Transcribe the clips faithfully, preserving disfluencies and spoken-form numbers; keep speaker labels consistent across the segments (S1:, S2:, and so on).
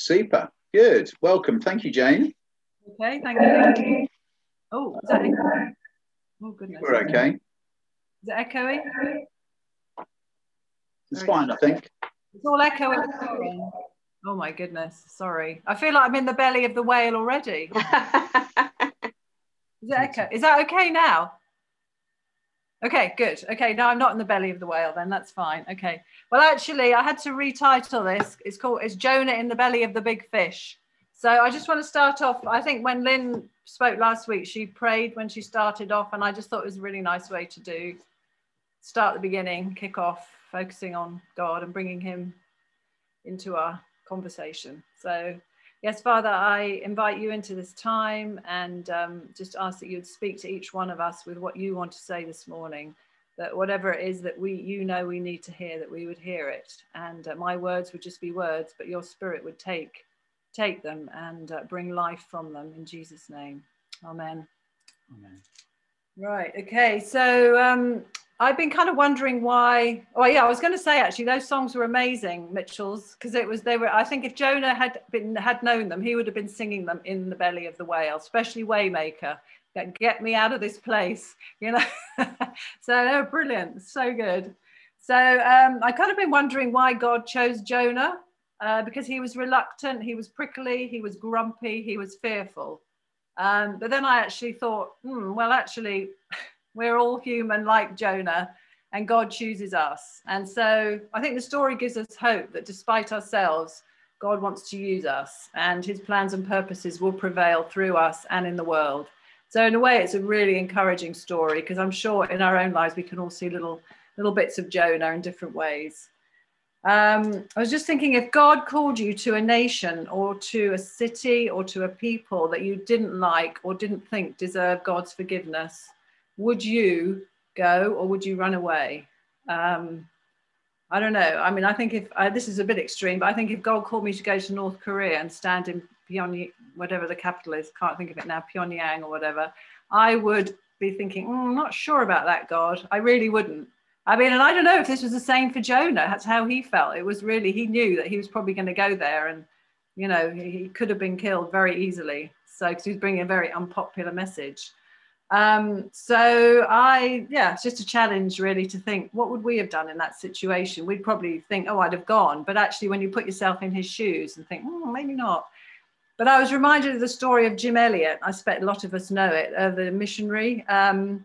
S1: Super. Good. Welcome. Thank you, Jane.
S2: Okay, thank you. Oh, is that echoing? Oh, goodness.
S1: We're okay.
S2: Is it echoing?
S1: It's fine, I think.
S2: It's all echoing. Oh, my goodness. Sorry. I feel like I'm in the belly of the whale already. Is it echo? Is that okay now? Okay, good. Okay, no, I'm not in the belly of the whale then. That's fine. Okay. Well, actually, I had to retitle this. It's called It's Jonah in the Belly of the Big Fish. So I just want to start off. I think when Lynn spoke last week, she prayed when she started off, and I just thought it was a really nice way to do. Start at the beginning, kick off, focusing on God and bringing him into our conversation. So yes, Father, I invite you into this time and um, just ask that you'd speak to each one of us with what you want to say this morning, that whatever it is that we, you know, we need to hear, that we would hear it. And uh, my words would just be words, but your spirit would take, take them and uh, bring life from them in Jesus' name. Amen.
S1: Amen.
S2: Right. Okay. So um, I've been kind of wondering why. Oh, yeah. I was going to say actually, those songs were amazing, Mitchell's, because it was they were. I think if Jonah had been had known them, he would have been singing them in the belly of the whale, especially Waymaker. Get, get me out of this place, you know. So they were brilliant, so good. So um, I kind of been wondering why God chose Jonah, uh, because he was reluctant, he was prickly, he was grumpy, he was fearful. Um, but then I actually thought, hmm, well, actually, we're all human like Jonah, and God chooses us. And so I think the story gives us hope that despite ourselves, God wants to use us, and his plans and purposes will prevail through us and in the world. So in a way, it's a really encouraging story, because I'm sure in our own lives, we can all see little, little bits of Jonah in different ways. Um, I was just thinking, if God called you to a nation or to a city or to a people that you didn't like or didn't think deserved God's forgiveness, would you go or would you run away? Um, I don't know. I mean, I think if uh, this is a bit extreme, but I think if God called me to go to North Korea and stand in Pyongyang, whatever the capital is, can't think of it now, Pyongyang or whatever, I would be thinking, mm, I'm not sure about that, God. I really wouldn't. I mean, and I don't know if this was the same for Jonah. That's how he felt. It was really, he knew that he was probably going to go there, and, you know, he, he could have been killed very easily. So, because he was bringing a very unpopular message. Um, so I, yeah, it's just a challenge really to think, what would we have done in that situation? We'd probably think, oh, I'd have gone. But actually, when you put yourself in his shoes and think, oh, maybe not. But I was reminded of the story of Jim Elliot. I expect a lot of us know it, uh, the missionary um,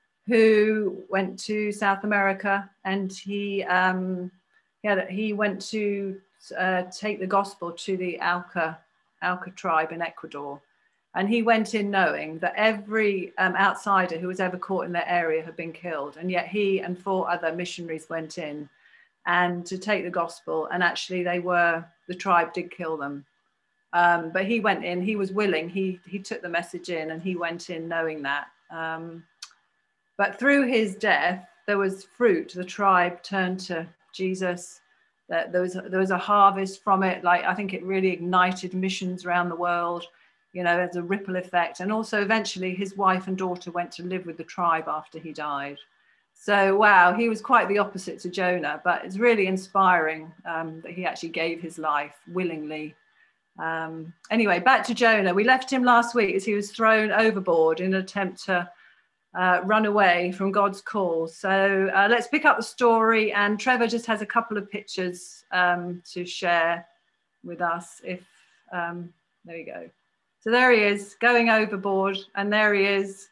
S2: who went to South America, and he, um, he, had, he went to uh, take the gospel to the Auca, Auca tribe in Ecuador. And he went in knowing that every um, outsider who was ever caught in their area had been killed. And yet he and four other missionaries went in and to take the gospel. And actually they were, the tribe did kill them. Um, but he went in, he was willing, he, he took the message in, and he went in knowing that. Um, but through his death, there was fruit. The tribe turned to Jesus. There was, there was a harvest from it. Like, I think it really ignited missions around the world. You know, there's a ripple effect. And also eventually his wife and daughter went to live with the tribe after he died. So, wow, he was quite the opposite to Jonah, but it's really inspiring um, that he actually gave his life willingly. Um, anyway, back to Jonah. We left him last week as he was thrown overboard in an attempt to uh, run away from God's call. So uh, let's pick up the story. And Trevor just has a couple of pictures um, to share with us. If um, there you go. So there he is going overboard, and there he is.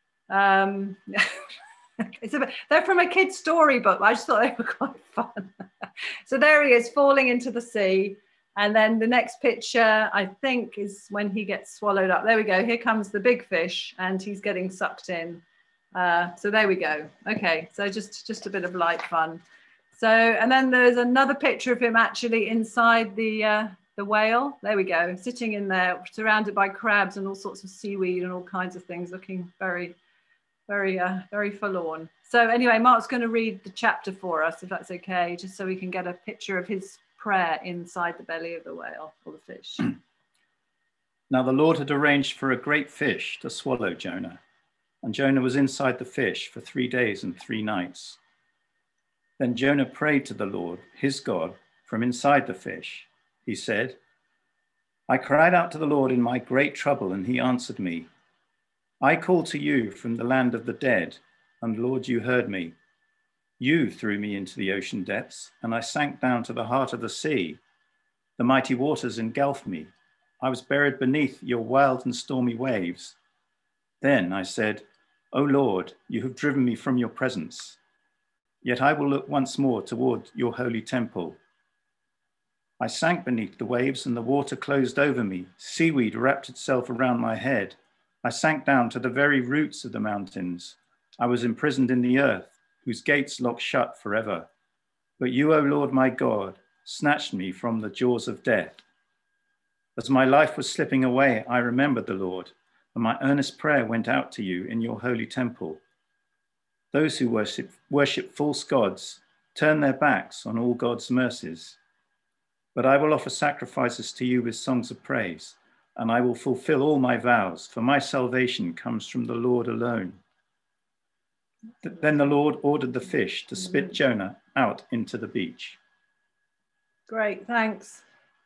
S2: Um, it's a bit, they're from a kid's storybook. I just thought they were quite fun. So there he is falling into the sea. And then the next picture, I think, is when he gets swallowed up. There we go. Here comes the big fish, and he's getting sucked in. Uh, so there we go. Okay, so just, just a bit of light fun. So, and then there's another picture of him actually inside the... Uh, the whale, there we go, sitting in there, surrounded by crabs and all sorts of seaweed and all kinds of things, looking very, very, uh, very forlorn. So anyway, Mark's going to read the chapter for us, if that's okay, just so we can get a picture of his prayer inside the belly of the whale or the fish.
S3: Now the Lord had arranged for a great fish to swallow Jonah, and Jonah was inside the fish for three days and three nights. Then Jonah prayed to the Lord, his God, from inside the fish. He said, I cried out to the Lord in my great trouble, and he answered me. I called to you from the land of the dead, and Lord, you heard me. You threw me into the ocean depths, and I sank down to the heart of the sea. The mighty waters engulfed me. I was buried beneath your wild and stormy waves. Then I said, O Lord, you have driven me from your presence. Yet I will look once more toward your holy temple. I sank beneath the waves, and the water closed over me. Seaweed wrapped itself around my head. I sank down to the very roots of the mountains. I was imprisoned in the earth, whose gates locked shut forever. But you, O Lord my God, snatched me from the jaws of death. As my life was slipping away, I remembered the Lord, and my earnest prayer went out to you in your holy temple. Those who worship, worship false gods turn their backs on all God's mercies. But I will offer sacrifices to you with songs of praise, and I will fulfill all my vows, for my salvation comes from the Lord alone. Then the Lord ordered the fish to spit Jonah out into the beach.
S2: Great, thanks.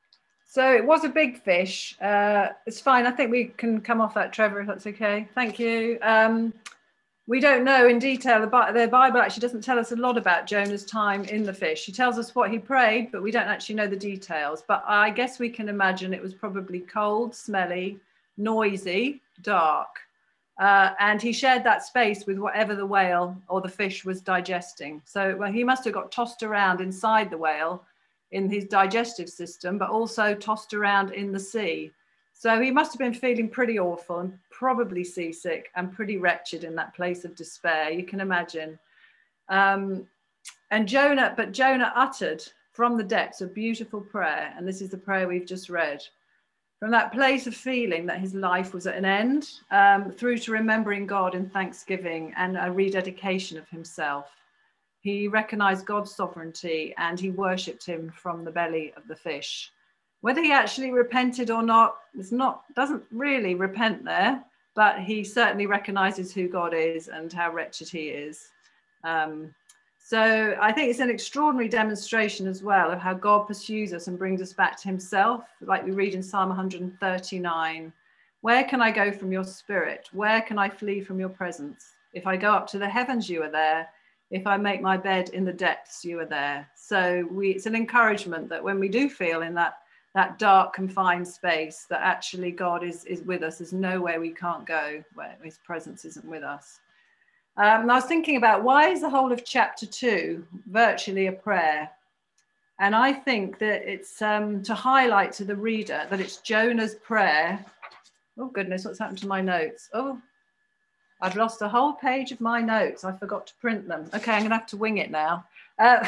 S2: So it was a big fish. Uh, it's fine. I think we can come off that, Trevor, if that's okay. Thank you. Um, we don't know in detail. The, the Bible actually doesn't tell us a lot about Jonah's time in the fish. He tells us what he prayed, but we don't actually know the details. But I guess we can imagine it was probably cold, smelly, noisy, dark. Uh, and he shared that space with whatever the whale or the fish was digesting. So well, he must have got tossed around inside the whale in his digestive system, but also tossed around in the sea. So he must have been feeling pretty awful and probably seasick and pretty wretched in that place of despair. You can imagine. Um, and Jonah, but Jonah uttered from the depths a beautiful prayer. And this is the prayer we've just read. From that place of feeling that his life was at an end, um, through to remembering God in thanksgiving and a rededication of himself. He recognized God's sovereignty and he worshipped him from the belly of the fish. Whether he actually repented or not, it's not, doesn't really repent there, but he certainly recognizes who God is and how wretched he is. Um, so I think it's an extraordinary demonstration as well of how God pursues us and brings us back to himself, like we read in Psalm one thirty-nine. Where can I go from your spirit? Where can I flee from your presence? If I go up to the heavens, you are there. If I make my bed in the depths, you are there. So we, it's an encouragement that when we do feel in that, that dark, confined space, that actually God is, is with us. There's nowhere we can't go where his presence isn't with us. Um, and I was thinking about why is the whole of chapter two virtually a prayer? And I think that it's um, to highlight to the reader that it's Jonah's prayer. Oh goodness, what's happened to my notes? Oh, I've lost a whole page of my notes. I forgot to print them. Okay, I'm gonna have to wing it now. Uh,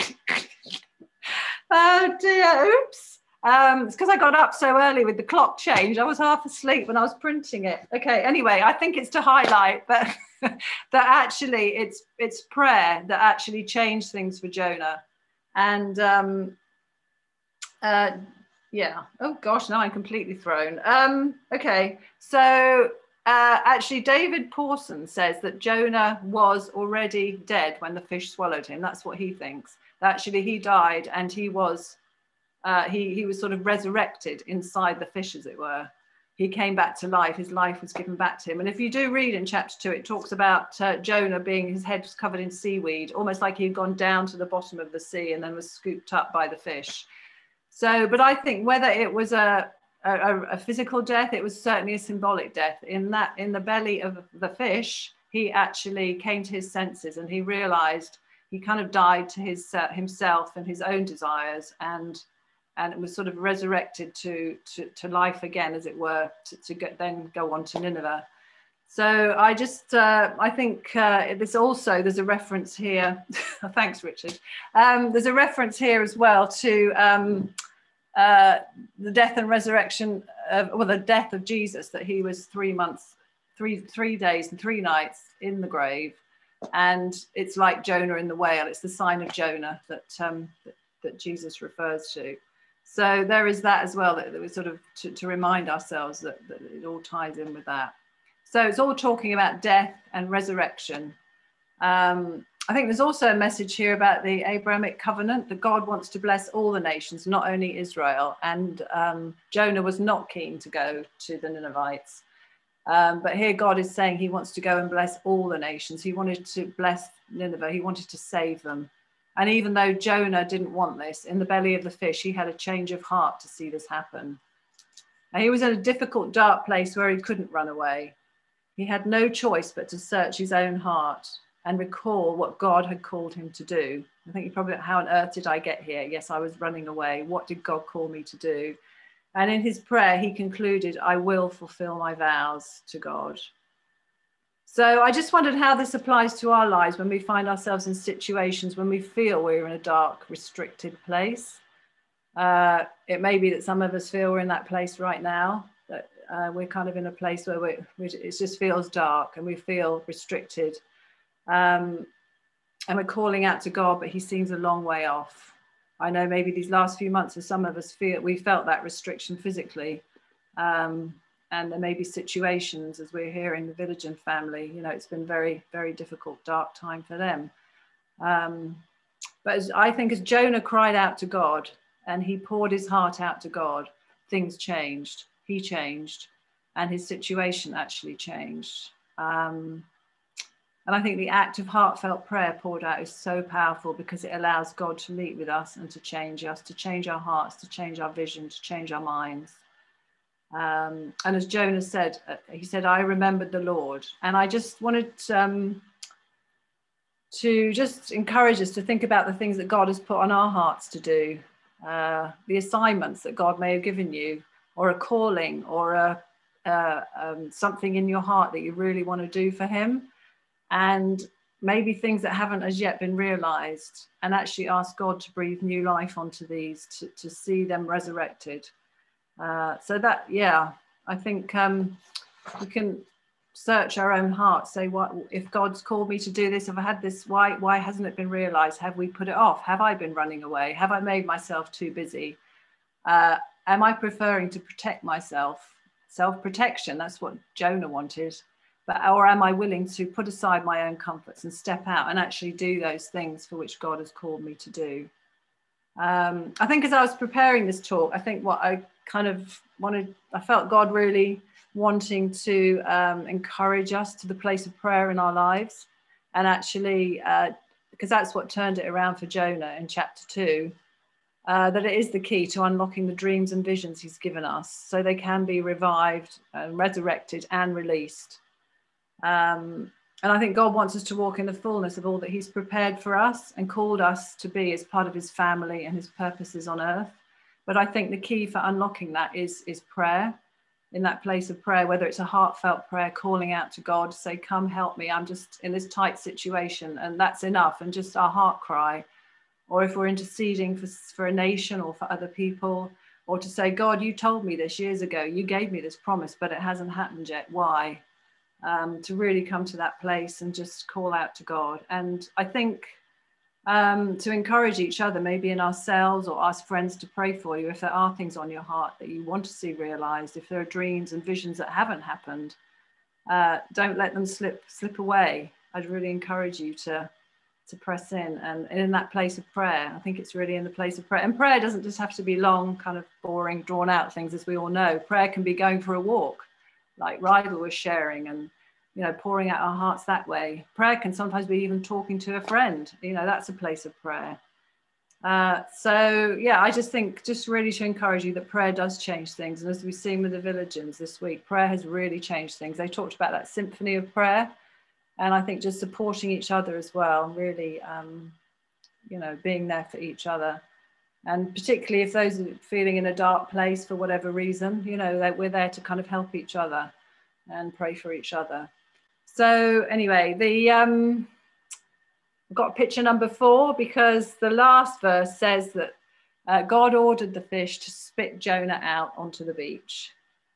S2: oh dear, oops. Um, it's because I got up so early with the clock change. I was half asleep when I was printing it. Okay, anyway, I think it's to highlight that, that actually it's it's prayer that actually changed things for Jonah. And um, uh, yeah, oh gosh, now I'm completely thrown. Um, okay, so uh, actually David Pawson says that Jonah was already dead when the fish swallowed him. That's what he thinks. That actually he died and he was Uh, he, he was sort of resurrected inside the fish, as it were. He came back to life. His life was given back to him. And if you do read in chapter two, it talks about uh, Jonah being, his head was covered in seaweed, almost like he'd gone down to the bottom of the sea and then was scooped up by the fish. So, but I think whether it was a, a, a physical death, it was certainly a symbolic death. In that, in the belly of the fish, he actually came to his senses and he realized he kind of died to his uh, himself and his own desires, and and it was sort of resurrected to, to, to life again, as it were, to, to get, then go on to Nineveh. So I just, uh, I think uh, this also, there's a reference here, thanks Richard, um, there's a reference here as well to um, uh, the death and resurrection, of, well, the death of Jesus, that he was three months, three, three days and three nights in the grave. And it's like Jonah in the whale, it's the sign of Jonah that, um, that, that Jesus refers to. So there is that as well, that, that we sort of to, to remind ourselves that, that it all ties in with that. So it's all talking about death and resurrection. Um, I think there's also a message here about the Abrahamic covenant, that God wants to bless all the nations, not only Israel. And um, Jonah was not keen to go to the Ninevites. Um, but here God is saying he wants to go and bless all the nations. He wanted to bless Nineveh. He wanted to save them. And even though Jonah didn't want this, in the belly of the fish, he had a change of heart to see this happen. And he was in a difficult, dark place where he couldn't run away. He had no choice but to search his own heart and recall what God had called him to do. I think you probably, how on earth did I get here? Yes, I was running away. What did God call me to do? And in his prayer, he concluded, I will fulfill my vows to God. So I just wondered how this applies to our lives when we find ourselves in situations when we feel we're in a dark, restricted place. Uh, it may be that some of us feel we're in that place right now, that uh, we're kind of in a place where we, it just feels dark and we feel restricted. Um, and we're calling out to God, but he seems a long way off. I know maybe these last few months for some of us feel we felt that restriction physically. Um, and there may be situations, as we're here in the Villagen family, you know, it's been very, very difficult, dark time for them. Um, but as, I think as Jonah cried out to God and he poured his heart out to God, things changed. He changed and his situation actually changed. Um, And I think the act of heartfelt prayer poured out is so powerful because it allows God to meet with us and to change us, to change our hearts, to change our vision, to change our minds. Um, and as Jonah said, uh, he said, I remembered the Lord. And I just wanted um, to just encourage us to think about the things that God has put on our hearts to do, uh, the assignments that God may have given you, or a calling, or a, uh, um, something in your heart that you really want to do for him. And maybe things that haven't as yet been realized, and actually ask God to breathe new life onto these, to, to see them resurrected. Uh, so that, yeah, I think um, we can search our own hearts, say, what if God's called me to do this? Have I had this? Why, why hasn't it been realized? Have we put it off? Have I been running away? Have I made myself too busy? Uh, am I preferring to protect myself? Self-protection, that's what Jonah wanted. But, or am I willing to put aside my own comforts and step out and actually do those things for which God has called me to do? Um, I think as I was preparing this talk, I think what I kind of wanted, I felt God really wanting to um, encourage us to the place of prayer in our lives. And actually, uh, because that's what turned it around for Jonah in chapter two, uh, that it is the key to unlocking the dreams and visions he's given us so they can be revived and resurrected and released. Um, and I think God wants us to walk in the fullness of all that he's prepared for us and called us to be as part of his family and his purposes on earth. But I think the key for unlocking that is, is prayer, in that place of prayer, whether it's a heartfelt prayer, calling out to God, say, come help me, I'm just in this tight situation, and that's enough, and just our heart cry. Or if we're interceding for, for a nation or for other people, or to say, God, you told me this years ago, you gave me this promise, but it hasn't happened yet, why? Um, to really come to that place and just call out to God. And I think um, to encourage each other, maybe in ourselves, or ask friends to pray for you if there are things on your heart that you want to see realized, if there are dreams and visions that haven't happened, uh, don't let them slip slip away. I'd really encourage you to to press in, and, and in that place of prayer. I think it's really in the place of prayer. And prayer doesn't just have to be long, kind of boring, drawn out things, as we all know. Prayer can be going for a walk, like Rydal was sharing, and you know, pouring out our hearts that way. Prayer can sometimes be even talking to a friend. You know, that's a place of prayer. Uh, so yeah, I just think, just really to encourage you that prayer does change things. And as we've seen with the Villagers this week, prayer has really changed things. They talked about that symphony of prayer, and I think just supporting each other as well, really, um, you know, being there for each other. And particularly if those are feeling in a dark place for whatever reason, you know, that we're there to kind of help each other and pray for each other. So anyway, the um, I've got picture number four, because the last verse says that uh, God ordered the fish to spit Jonah out onto the beach.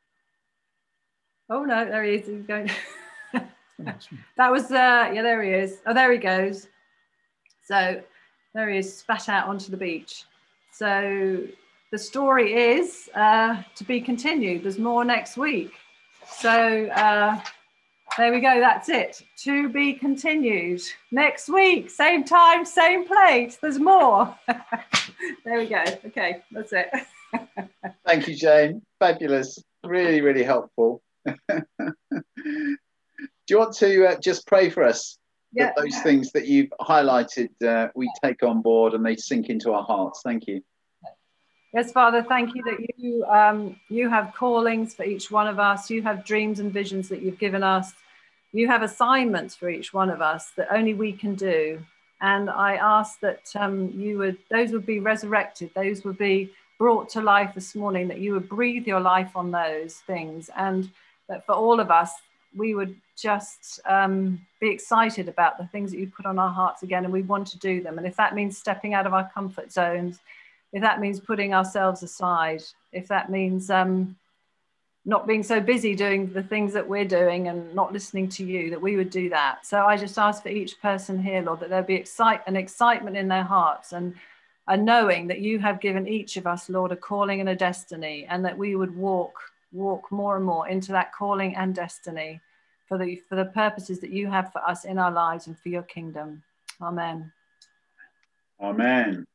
S2: Oh no, there he is. He's going. That was, uh, yeah, there he is. Oh, there he goes. So there he is, spat out onto the beach. So the story is uh, to be continued. There's more next week. So uh, There we go. That's it. To be continued. Next week, same time, same place. There's more. There we go. Okay, that's it.
S1: Thank you, Jane. Fabulous. Really, really helpful. Do you want to uh, just pray for us?
S2: Yeah.
S1: That those things that you've highlighted, uh, we take on board and they sink into our hearts. Thank you.
S2: Yes, Father, thank you that you um, you have callings for each one of us. You have dreams and visions that you've given us. You have assignments for each one of us that only we can do. And I ask that um, you would, those would be resurrected. Those would be brought to life this morning, that you would breathe your life on those things. And that for all of us, we would just um, be excited about the things that you put on our hearts again, and we want to do them. And if that means stepping out of our comfort zones, if that means putting ourselves aside, if that means um, not being so busy doing the things that we're doing and not listening to you, that we would do that. So I just ask for each person here, Lord, that there'll be excite an excitement in their hearts and a knowing that you have given each of us, Lord, a calling and a destiny, and that we would walk, walk more and more into that calling and destiny for the, for the purposes that you have for us in our lives and for your kingdom. Amen.
S1: Amen.